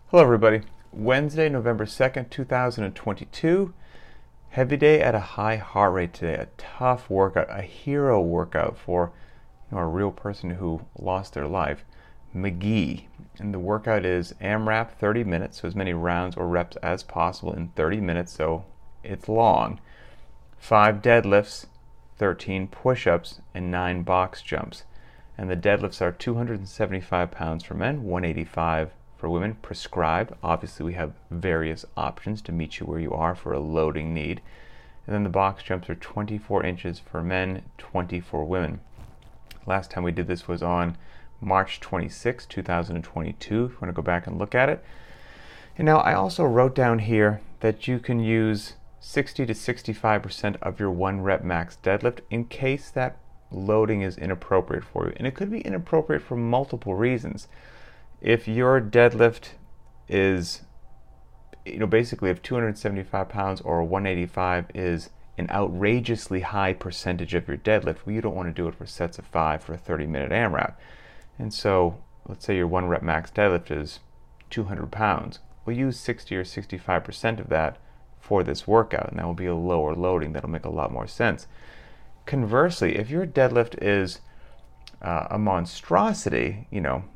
Hello everybody. Wednesday, November 2nd, 2022. Heavy day at a high heart rate today. A tough workout, a hero workout for a real person who lost their life. McGee. And the workout is AMRAP 30 minutes, so as many rounds or reps as possible in 30 minutes, so it's long. 5 deadlifts, 13 push-ups, and 9 box jumps. And the deadlifts are 275 pounds for men, 185 for women, prescribed. Obviously, we have various options to meet you where you are for a loading need. And then the box jumps are 24 inches for men, 20 for women. Last time we did this was on March 26, 2022, if you want to go back and look at it. And now I also wrote down here that you can use 60 to 65% of your 1 rep max deadlift in case that loading is inappropriate for you. And it could be inappropriate for multiple reasons. If your deadlift is, basically if 275 pounds or 185 is an outrageously high percentage of your deadlift, well, you don't want to do it for sets of 5 for a 30-minute AMRAP. And so let's say your 1 rep max deadlift is 200 pounds. We'll use 60 or 65% of that for this workout, and that will be a lower loading. That'll make a lot more sense. Conversely, if your deadlift is a monstrosity,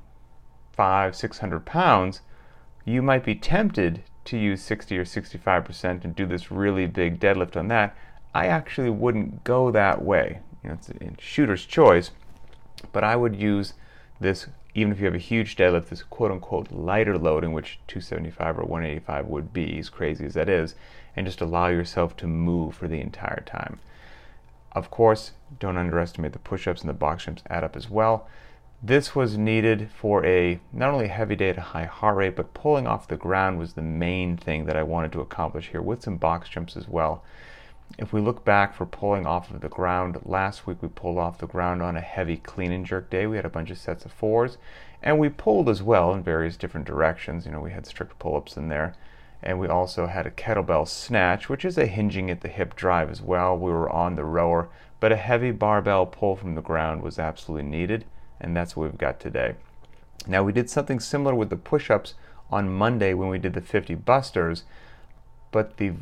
500-600 pounds, you might be tempted to use 60 or 65% and do this really big deadlift on that. I actually wouldn't go that way. It's a shooter's choice, but I would use this, even if you have a huge deadlift, this quote-unquote lighter loading, which 275 or 185 would be, as crazy as that is, and just allow yourself to move for the entire time. Of course, don't underestimate the push-ups, and the box jumps add up as well. This was needed for not only a heavy day at a high heart rate, but pulling off the ground was the main thing that I wanted to accomplish here, with some box jumps as well. If we look back for pulling off of the ground, last week we pulled off the ground on a heavy clean and jerk day. We had a bunch of sets of 4s, and we pulled as well in various different directions. We had strict pull-ups in there, and we also had a kettlebell snatch, which is a hinging at the hip drive as well. We were on the rower, but a heavy barbell pull from the ground was absolutely needed, and that's what we've got today. Now, we did something similar with the push-ups on Monday when we did the 50 busters, but the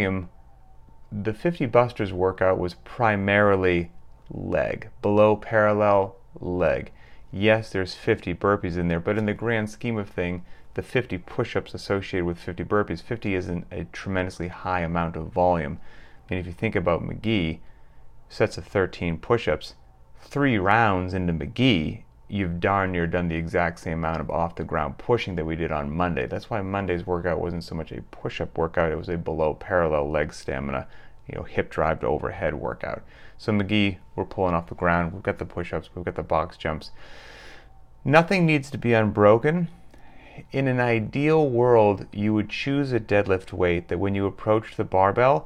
50 busters workout was primarily leg, below parallel leg. Yes, there's 50 burpees in there, but in the grand scheme of things, the 50 push-ups associated with 50 burpees, 50 isn't a tremendously high amount of volume. If you think about McGee, sets of 13 push-ups, 3 rounds into McGee, you've darn near done the exact same amount of off-the-ground pushing that we did on Monday. That's why Monday's workout wasn't so much a push-up workout, it was a below parallel leg stamina, hip drive to overhead workout. So McGee, we're pulling off the ground, we've got the push-ups, we've got the box jumps. Nothing needs to be unbroken. In an ideal world, you would choose a deadlift weight that when you approach the barbell,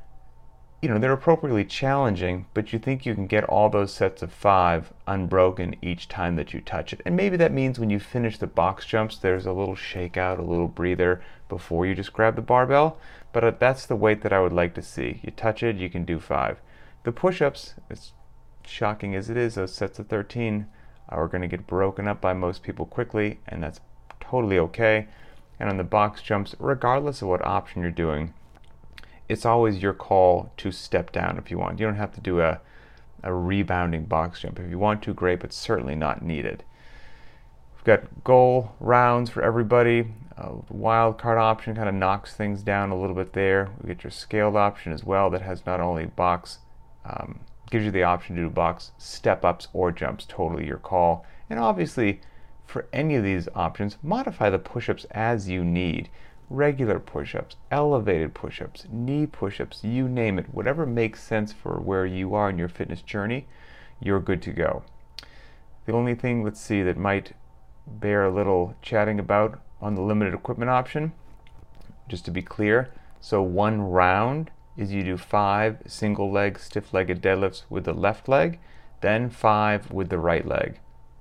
they're appropriately challenging, but you think you can get all those sets of 5 unbroken each time that you touch it. And maybe that means when you finish the box jumps, there's a little shakeout, a little breather before you just grab the barbell. But that's the weight that I would like to see. You touch it, you can do 5. The push-ups, as shocking as it is, those sets of 13 are going to get broken up by most people quickly, and that's totally okay. And on the box jumps, regardless of what option you're doing, it's always your call to step down if you want. You don't have to do a rebounding box jump. If you want to, great, but certainly not needed. We've got goal rounds for everybody. The wild card option kind of knocks things down a little bit there. We get your scaled option as well that has not only box, gives you the option to do box step-ups or jumps, totally your call. And obviously, for any of these options, modify the push-ups as you need. Regular push-ups, elevated push-ups, knee push-ups, you name it. Whatever makes sense for where you are in your fitness journey, you're good to go. The only thing, let's see, that might bear a little chatting about on the limited equipment option, just to be clear, so 1 round is you do 5 single leg stiff-legged deadlifts with the left leg, then 5 with the right leg.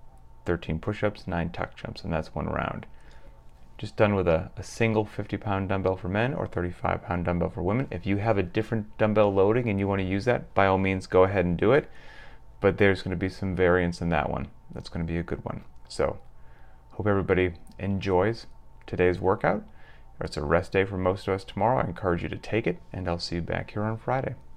13 push-ups, 9 tuck jumps, and that's 1 round. Just done with a single 50-pound dumbbell for men or 35-pound dumbbell for women. If you have a different dumbbell loading and you want to use that, by all means, go ahead and do it. But there's going to be some variance in that one. That's going to be a good one. So, hope everybody enjoys today's workout. It's a rest day for most of us tomorrow. I encourage you to take it, and I'll see you back here on Friday.